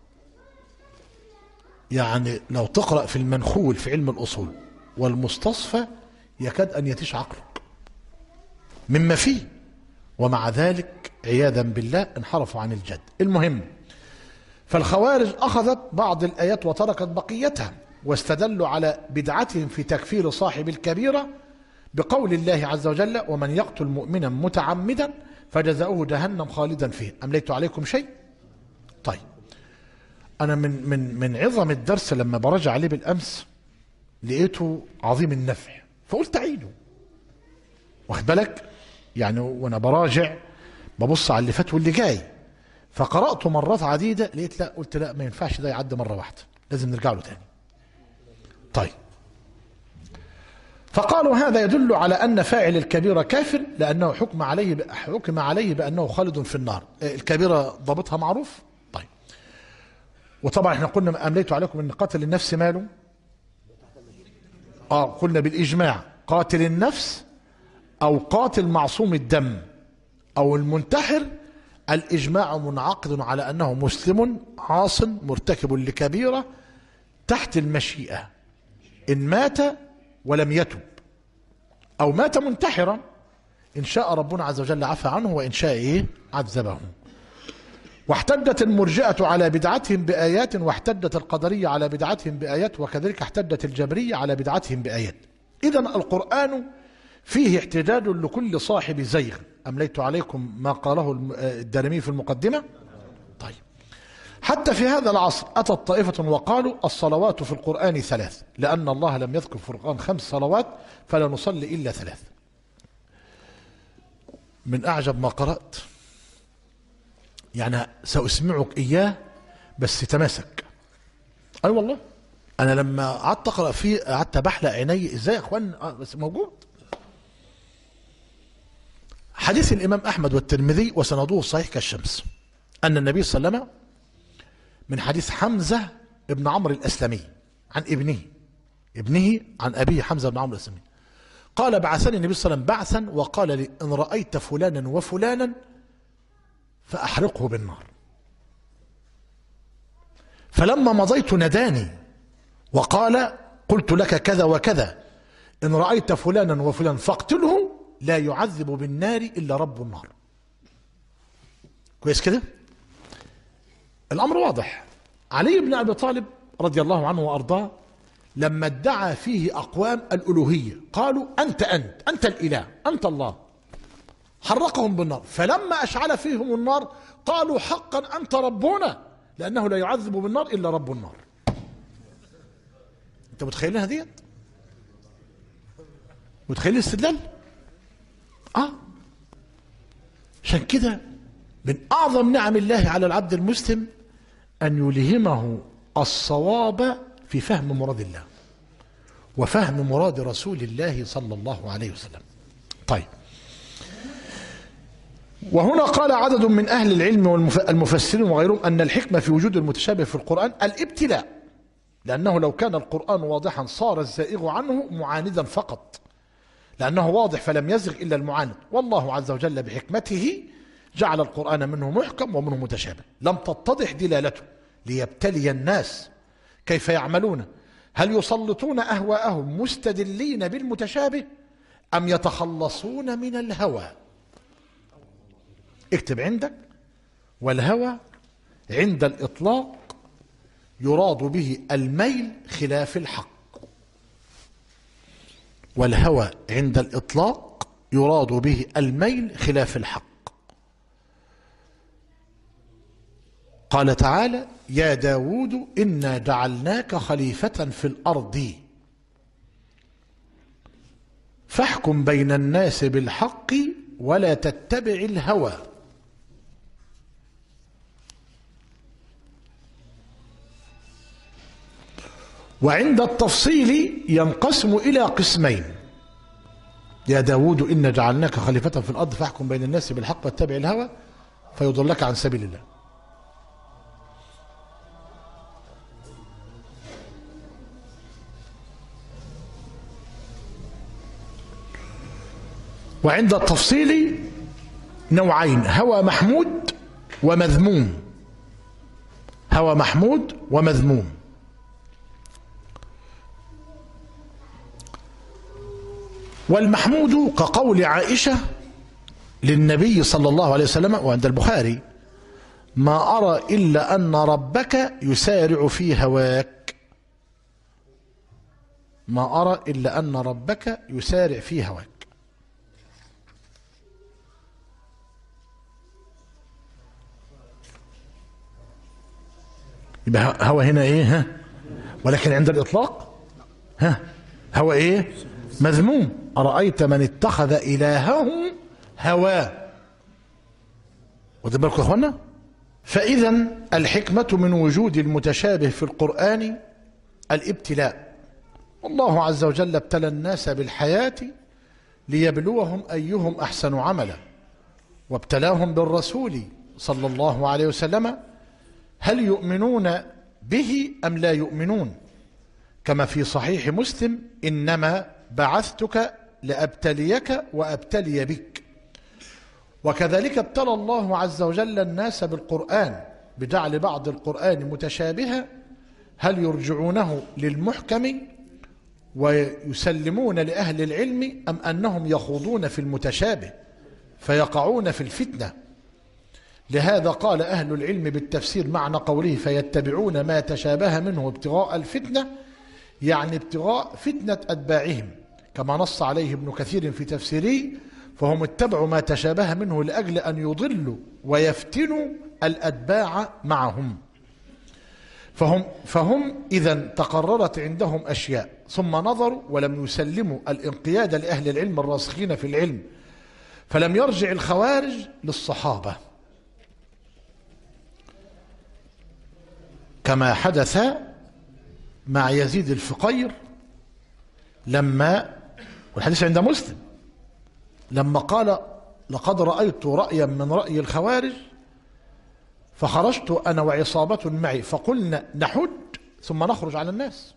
يعني لو تقرأ في المنخول في علم الأصول والمستصفى يكاد أن يتيش عقلك مما فيه، ومع ذلك عياذا بالله انحرفوا عن الجد. المهم، فالخوارج أخذت بعض الآيات وتركت بقيتها، واستدلوا على بدعتهم في تكفير صاحب الكبيرة بقول الله عز وجل: ومن يقتل مؤمنا متعمدا فجزاؤه جهنم خالدا فيه أمليت عليكم شيء. طيب، أنا من من من عظم الدرس لما براجع عليه بالأمس لقيته عظيم النفع، فقلت أعيده. واخد بالك؟ يعني وأنا براجع ببص على اللي فات واللي جاي، فقرأته مرات عديدة لقيت لا، قلت لا، ما ينفعش ده يعدي مرة واحدة، لازم نرجع له تاني. طيب، فقالوا هذا يدل على أن فاعل الكبيرة كافر لأنه حكم عليه حكم عليه بأنه خالد في النار. الكبيرة ضابطها معروف. طيب، وطبعا احنا قلنا أمليت عليكم أن قاتل النفس ماله؟ اه قلنا بالإجماع قاتل النفس أو قاتل معصوم الدم أو المنتحر، الإجماع منعقد على أنه مسلم عاص مرتكب لكبيرة تحت المشيئة إن مات ولم يتب، أو مات منتحرا إن شاء ربنا عز وجل عفى عنه وإن شاء إيه عذبه. واحتجت المرجئة على بدعتهم بآيات، واحتجت القدرية على بدعتهم بآيات، وكذلك احتجت الجبرية على بدعتهم بآيات. إذن القرآن فيه احتجاج لكل صاحب زيغ. أمليت عليكم ما قاله الدارمي في المقدمة. طيب، حتى في هذا العصر أتت طائفة وقالوا الصلوات في القرآن ثلاث، لأن الله لم يذكر في القرآن خمس صلوات فلا نصلي إلا ثلاث. من أعجب ما قرأت، يعني سأسمعك إياه بس تماسك. أي والله، أنا لما قعدت أقرأ فيه قعدت بحلق عيني إزاي يا إخوان، آه بس موجود. حديث الإمام أحمد والترمذي وسنده صحيح كالشمس أن النبي صلى الله عليه وسلم من حديث حمزة ابن عمرو الأسلمي عن ابنه ابنه عن أبيه حمزة بن عمرو الأسلمي قال: بعثني النبي صلى الله عليه وسلم بعثا وقال لي: إن رأيت فلانا وفلانا فأحرقه بالنار. فلما مضيت نداني وقال: قلت لك كذا وكذا، إن رأيت فلانا وفلانا فاقتله لا يعذب بالنار إلا رب النار. كويس كده؟ الأمر واضح. علي بن أبي طالب رضي الله عنه وأرضاه لما ادعى فيه أقوام الألوهية قالوا: أنت أنت أنت الإله أنت الله، حرقهم بالنار. فلما أشعل فيهم النار قالوا: حقا أنت ربنا، لأنه لا يعذب بالنار إلا رب النار. أنت متخيلها ديت؟ متخيل الاستدلال؟ آه عشان كده من أعظم نعم الله على العبد المسلم أن يلهمه الصواب في فهم مراد الله وفهم مراد رسول الله صلى الله عليه وسلم. طيب، وهنا قال عدد من أهل العلم والمفسرين وغيرهم أن الحكمة في وجود المتشابه في القرآن الابتلاء، لأنه لو كان القرآن واضحا صار الزائغ عنه معاندا فقط، لأنه واضح فلم يزغ إلا المعاند، والله عز وجل بحكمته جعل القرآن منه محكم ومنه متشابه لم تتضح دلالته ليبتلي الناس كيف يعملون، هل يسلطون أهواءهم مستدلين بالمتشابه أم يتخلصون من الهوى. اكتب عندك: والهوى عند الإطلاق يراد به الميل خلاف الحق. والهوى عند الإطلاق يراد به الميل خلاف الحق. قال تعالى: يا داود إنا جعلناك خليفة في الأرض فاحكم بين الناس بالحق ولا تتبع الهوى. وعند التفصيل ينقسم إلى قسمين: يا داود إنا جعلناك خليفة في الأرض فاحكم بين الناس بالحق واتبع الهوى فيضلك عن سبيل الله. وعند التفصيل نوعين: هوى محمود ومذموم. هوى محمود ومذموم. والمحمود كقول عائشة للنبي صلى الله عليه وسلم وعند البخاري: ما أرى إلا أن ربك يسارع في هواك. ما أرى إلا أن ربك يسارع في هواك. يبقى هوى هنا ايه؟ ها، ولكن عند الإطلاق ها هوى ايه؟ مذموم. أرأيت من اتخذ إلهه هواه. واخدين بالكم يا اخوانا؟ فإذا الحكمة من وجود المتشابه في القرآن الابتلاء. الله عز وجل ابتلى الناس بالحياة ليبلوهم أيهم أحسن عملا، وابتلاهم بالرسول صلى الله عليه وسلم هل يؤمنون به أم لا يؤمنون، كما في صحيح مسلم: إنما بعثتك لأبتليك وأبتلي بك. وكذلك ابتلى الله عز وجل الناس بالقرآن بجعل بعض القرآن متشابها هل يرجعونه للمحكم ويسلمون لأهل العلم أم أنهم يخوضون في المتشابه فيقعون في الفتنة. لهذا قال أهل العلم بالتفسير معنى قوله فيتبعون ما تشابه منه ابتغاء الفتنة، يعني ابتغاء فتنة أتباعهم، كما نص عليه ابن كثير في تفسيره: فهم اتبعوا ما تشابه منه لأجل أن يضلوا ويفتنوا الأتباع معهم. فهم, فهم إذا تقررت عندهم أشياء ثم نظروا ولم يسلموا الانقياد لأهل العلم الراسخين في العلم، فلم يرجع الخوارج للصحابة كما حدث مع يزيد الفقير لما، والحديث عند مسلم، لما قال: لقد رأيت رأيا من رأي الخوارج فخرجت أنا وعصابة معي فقلنا نحج ثم نخرج على الناس.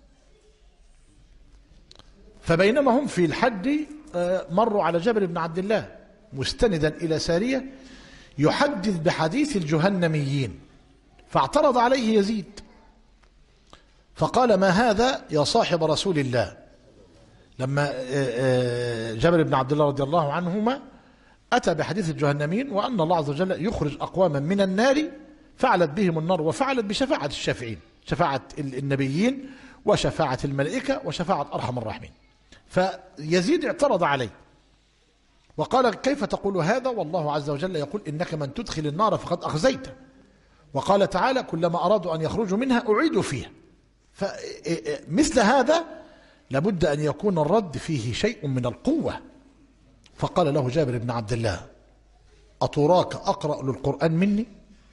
فبينما هم في الحج مروا على جابر بن عبد الله مستندا إلى سارية يحدث بحديث الجهنميين، فاعترض عليه يزيد فقال: ما هذا يا صاحب رسول الله؟ لما جابر بن عبد الله رضي الله عنهما أتى بحديث الجهنميين وأن الله عز وجل يخرج أقواما من النار فعلت بهم النار وفعلت بشفاعة الشافعين، شفاعة النبيين وشفاعة الملائكة وشفاعة أرحم الراحمين. فيزيد اعترض عليه وقال: كيف تقول هذا والله عز وجل يقول إنك من تدخل النار فقد أخزيته، وقال تعالى: كلما أرادوا أن يخرجوا منها أعيدوا فيها. فمثل هذا لابد أن يكون الرد فيه شيء من القوة. فقال له جابر بن عبد الله: أتراك أقرأ للقرآن مني؟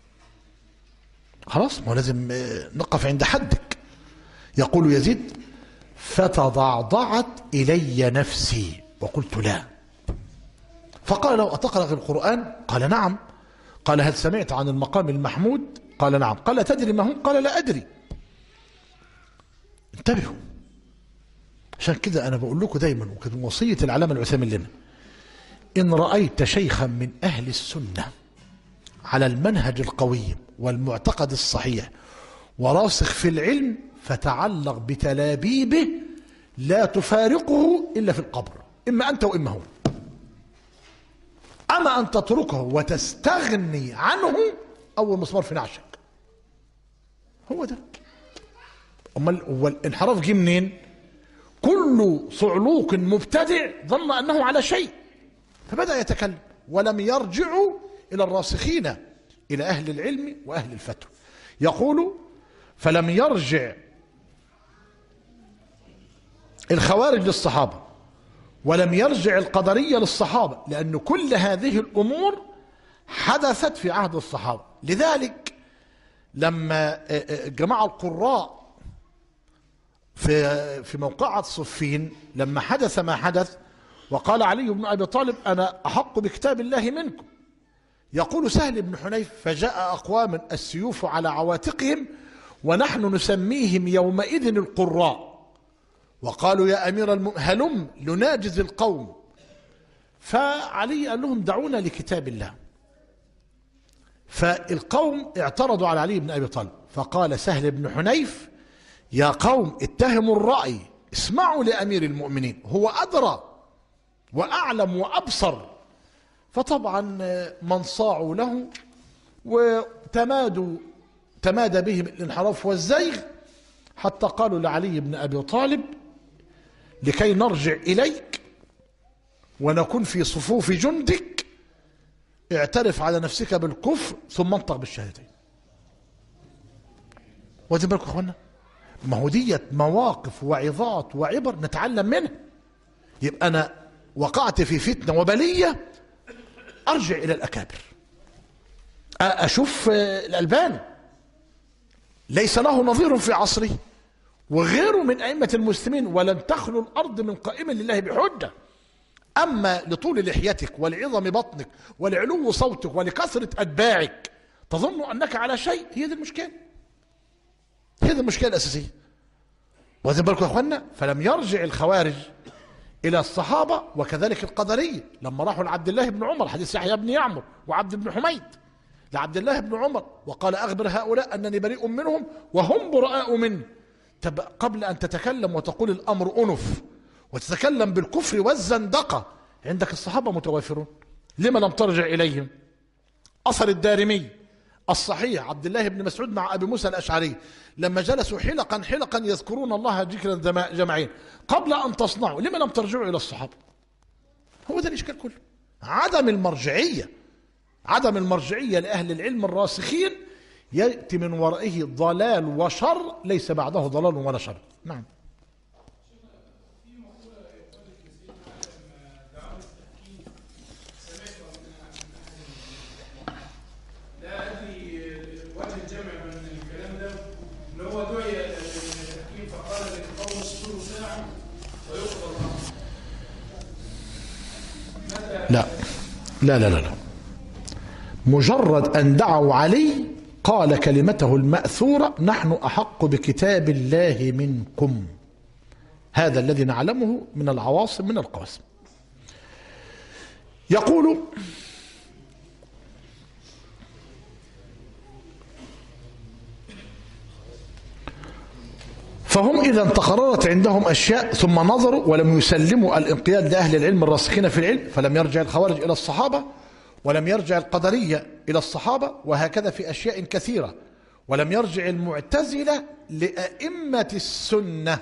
خلاص، ما لازم نقف عند حدك. يقول يزيد: فتضعضعت إلي نفسي وقلت لا. فقال له: أتقرأ القرآن؟ قال: نعم. قال: هل سمعت عن المقام المحمود؟ قال: نعم. قال: تدري ما هم؟ قال: لا أدري. انتبهوا، عشان كده أنا بقول لكم دايما، وكانت وصية العلامة العثيمين لنا: إن رأيت شيخا من أهل السنة على المنهج القوي والمعتقد الصحيح وراسخ في العلم فتعلق بتلابيبه لا تفارقه إلا في القبر، إما أنت وإما هو. أما أن تتركه وتستغني عنه أول مسمار في نعشك. هو ده. أمال هو الانحراف جه منين؟ كل صعلوك مبتدع ظن أنه على شيء فبدأ يتكلم ولم يرجعوا إلى الراسخين، إلى أهل العلم وأهل الفتوى. يقول: فلم يرجع الخوارج للصحابة ولم يرجع القدرية للصحابة، لأن كل هذه الأمور حدثت في عهد الصحابة. لذلك لما جماعة القراء في في موقعة صفين لما حدث ما حدث، وقال علي بن أبي طالب أنا أحق بكتاب الله منكم، يقول سهل بن حنيف فجاء أقوام السيوف على عواتقهم ونحن نسميهم يومئذ القراء، وقالوا يا أمير المؤمنين هلم لناجز القوم. فعلي قال لهم دعونا لكتاب الله. فالقوم اعترضوا على علي بن أبي طالب، فقال سهل بن حنيف يا قوم اتهموا الرأي، اسمعوا لأمير المؤمنين هو أدرى وأعلم وأبصر. فطبعا من صاعوا له وتمادوا تمادى بهم الانحراف والزيغ، حتى قالوا لعلي بن أبي طالب لكي نرجع إليك ونكون في صفوف جندك اعترف على نفسك بالكفر ثم انطق بالشهادتين. واخدين بالكم يا اخوانا؟ ما هو ديت مواقف وعظات وعبر نتعلم منها. يبقى انا وقعت في فتنه وبليه، ارجع الى الاكابر، اشوف الالباني ليس له نظير في عصره وغيره من ائمه المسلمين، ولن تخلو الارض من قائم لله بحجه. أما لطول لحيتك ولعظم بطنك ولعلو صوتك ولكثرة أتباعك تظن أنك على شيء، هي دي المشكلة، هي دي المشكلة الأساسية. واخدين بالكم يا أخوانا؟ فلم يرجع الخوارج إلى الصحابة، وكذلك القدرية لما راحوا لعبد الله بن عمر، حديث يحيى بن يعمر وعبد بن حميد، لعبد الله بن عمر وقال أخبر هؤلاء أنني بريء منهم وهم براء مني. قبل أن تتكلم وتقول الأمر أنف وتتكلم بالكفر والزندقة، عندك الصحابة متوافرون، لما لم ترجع إليهم؟ أثر الدارمي الصحيح عبد الله بن مسعود مع أبي موسى الأشعري لما جلسوا حلقا حلقا يذكرون الله ذكرا جمعين قبل أن تصنعوا، لما لم ترجعوا إلى الصحابة؟ هو ده الإشكال كله، عدم المرجعية، عدم المرجعية لأهل العلم الراسخين يأتي من ورائه ضلال وشر ليس بعده ضلال ولا شر. نعم. لا لا لا لا مجرد أن دعوا علي قال كلمته المأثورة نحن أحق بكتاب الله منكم، هذا الذي نعلمه من العواصم من القواسم. يقول فهم إذا تقررت عندهم أشياء ثم نظروا ولم يسلموا الانقياد لأهل العلم الراسخين في العلم، فلم يرجع الخوارج إلى الصحابة ولم يرجع القدرية إلى الصحابة، وهكذا في أشياء كثيرة. ولم يرجع المعتزلة لأئمة السنة.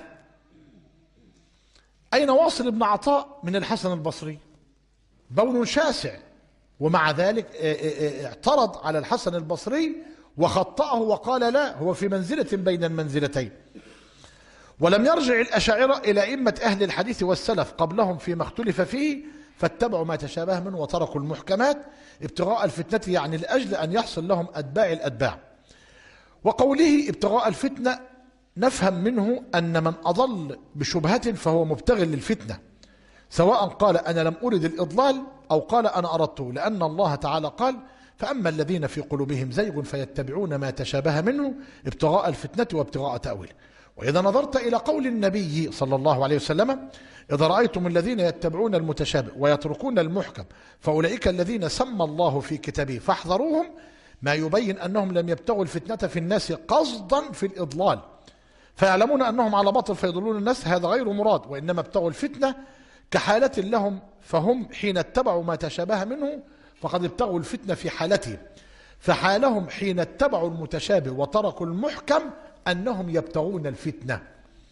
أين واصل بن عطاء من الحسن البصري؟ بون شاسع، ومع ذلك اعترض على الحسن البصري وخطأه وقال لا هو في منزلة بين المنزلتين. ولم يرجع الأشاعرة إلى أئمة أهل الحديث والسلف قبلهم فيما اختلف فيه فاتبعوا ما تشابه منه وتركوا المحكمات ابتغاء الفتنة، يعني لأجل أن يحصل لهم أتباع الأتباع. وقوله ابتغاء الفتنة نفهم منه أن من أضل بشبهة فهو مبتغ للفتنة، سواء قال أنا لم أرد الإضلال أو قال أنا أردته، لأن الله تعالى قال فأما الذين في قلوبهم زيغ فيتبعون ما تشابه منه ابتغاء الفتنة وابتغاء تأويله. وإذا نظرت إلى قول النبي صلى الله عليه وسلم إذا رأيتم الذين يتبعون المتشابه ويتركون المحكم فأولئك الذين سمى الله في كتابه فاحذروهم، ما يبين أنهم لم يبتغوا الفتنة في الناس قصدا في الإضلال، فيعلمون أنهم على باطل فيضلون الناس، هذا غير مراد، وإنما ابتغوا الفتنة كحالة لهم، فهم حين اتبعوا ما تشابه منه فقد ابتغوا الفتنة في حالتهم، فحالهم حين اتبعوا المتشابه وتركوا المحكم أنهم يبتغون الفتنة،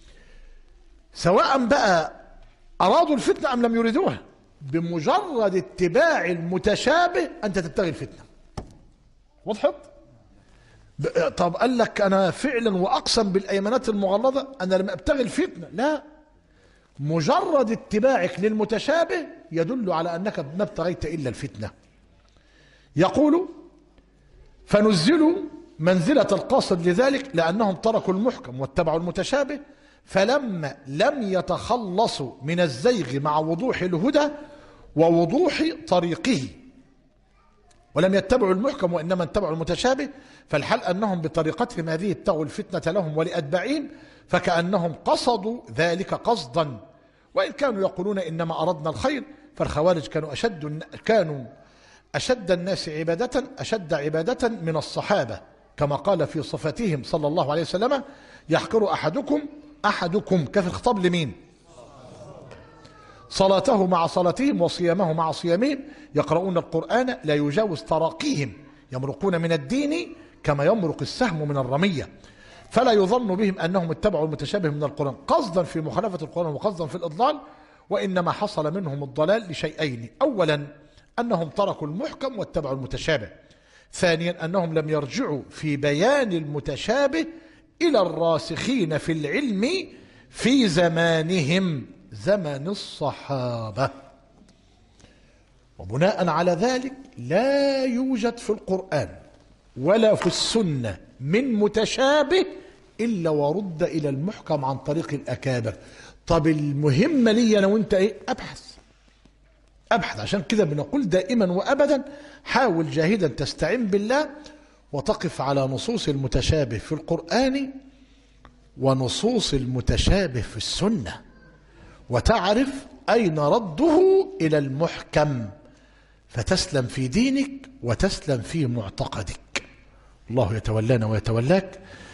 سواء بقى أرادوا الفتنة أم لم يريدوها، بمجرد اتباع المتشابه أنت تبتغي الفتنة. وضحت؟ طب قال لك أنا فعلا وأقسم بالأيمانات المغلظة أنا لم أبتغي الفتنة، لا، مجرد اتباعك للمتشابه يدل على أنك ما ابتغيت إلا الفتنة. يقول فنزلوا منزلة القاصد لذلك لأنهم تركوا المحكم واتبعوا المتشابه، فلما لم يتخلصوا من الزيغ مع وضوح الهدى ووضوح طريقه ولم يتبعوا المحكم وإنما اتبعوا المتشابه، فالحال أنهم بطريقتهم هذه اتقوا الفتنة لهم ولأتباعهم، فكأنهم قصدوا ذلك قصدا، وإن كانوا يقولون إنما أردنا الخير. فالخوارج كانوا أشد كانوا أشد الناس عبادة أشد عبادة من الصحابة، كما قال في صفاتهم صلى الله عليه وسلم: يحقر أحدكم أحدكم كيف الخطاب لمين؟ صلاته مع صلاتهم وصيامه مع صيامهم، يقرؤون القرآن لا يجاوز تراقيهم، يمرقون من الدين كما يمرق السهم من الرمية، فلا يظن بهم أنهم اتبعوا المتشابه من القرآن قصدا في مخالفة القرآن وقصدا في الإضلال، وإنما حصل منهم الضلال لشيئين: أولا أنهم تركوا المحكم واتبعوا المتشابه، ثانيا أنهم لم يرجعوا في بيان المتشابه إلى الراسخين في العلم في زمانهم زمن الصحابة. وبناء على ذلك لا يوجد في القرآن ولا في السنة من متشابه إلا ورد إلى المحكم عن طريق الأكابر. طب المهمة لي أنا وإنت إيه؟ أبحث أبحث. عشان كده بنقول دائما وأبدا حاول جاهدا تستعين بالله وتقف على نصوص المتشابه في القرآن ونصوص المتشابه في السنة، وتعرف أين رده إلى المحكم، فتسلم في دينك وتسلم في معتقدك. الله يتولانا ويتولاك.